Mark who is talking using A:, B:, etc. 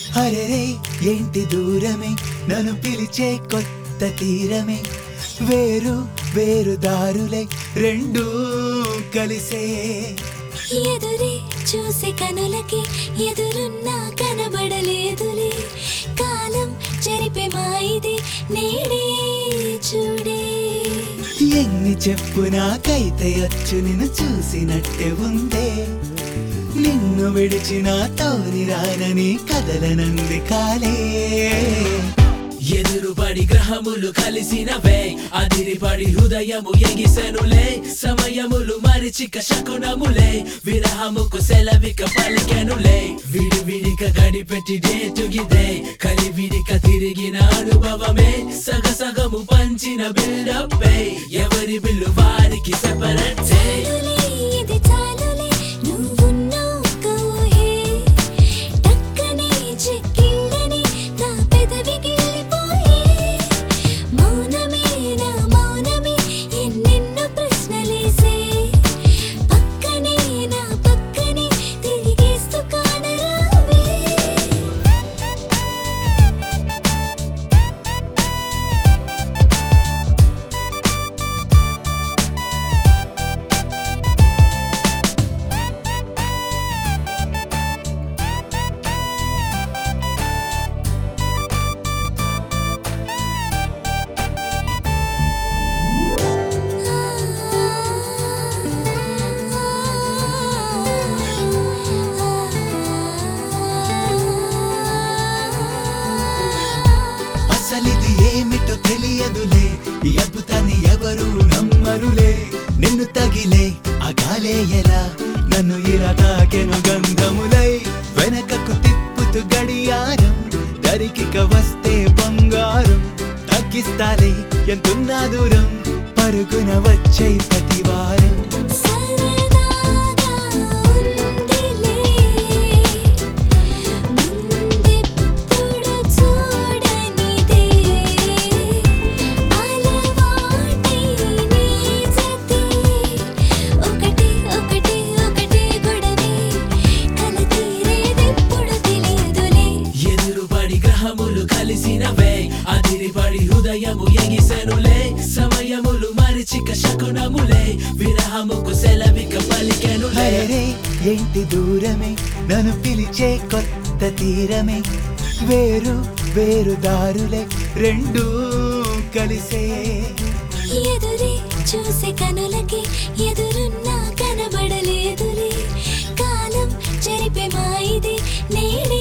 A: అరెరే ఏంటి దూరమే నన్ను పిలిచే కొత్త తీరమే వేరు వేరు దారులే రెండు కలిసే
B: ఎదురే చూసే కనులకి ఎదురున్నా కనబడలేదులే కాలం చెరిపే మాయిది నేడే చూడే
A: ఎన్ని చెప్పు నాకైతే అచ్చు నిన్ను చూసినట్టే ఉందే నిన్ను విడిచిన తోని రానని కదలనంది కాలే
C: ఎదురుపడి గ్రహములు కలిసినవే అదిరిపడి హృదయము ఎగిసెనులే సమయములు మరిచిక శకునములే విరహముకు సెలవిక పలికెనులే విడివిడిక గడిపెట్టి డేటుగిదే కలివిడిక తిరిగిన అనుభవమే సగసగము పంచిన బిల్డప్పే ఎవరి బిల్లు వారికి సెపరేట్
A: అసలిది ఏమిటో తెలియదులే ఈ అద్భుతాన్ని ఎవరు నమ్మరులే నిన్ను తగిలే అగాలే ఎలా నన్ను ఇలా తాకెను గంధములై వెనకకు తిప్పుతూ గడియారం దరికిక వస్తే బంగారం తగ్గిస్తాలే ఎంతున్నా దూరం పరుగున వచ్చే ప్రతివారం
C: గ్రహములు కలిసినవే అదిరిపడి హృదయము ఎగిసెనులే సమయములు మరిచిక శకునములే విరహముకు సెలవిక పలికెనులే
A: అరెరే ఏంటి దూరమే నన్ను పిలిచే కొత్త తీరమే వేరు వేరు దారులే రెండు కలిసే
B: ఎదురే చూసే కనులకి ఎదురున్నా కనబడలేదులే కాలం చెరిపే మాయిది నేడే